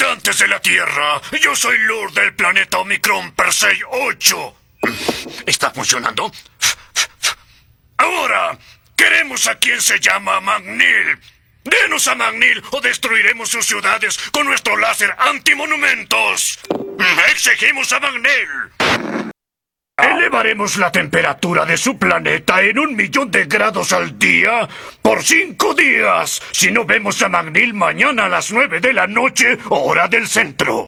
Habitantes de la Tierra, yo soy Lord del planeta Omicron Persei 8. ¿Está funcionando? Ahora, queremos a quien se llama Magnil. Denos a Magnil o destruiremos sus ciudades con nuestro láser antimonumentos. Exigimos a Magnil. Elevaremos la temperatura de su planeta en 1.000.000 de grados al día por 5 días. Si no vemos a Magnil mañana a las 9 de la noche, hora del centro.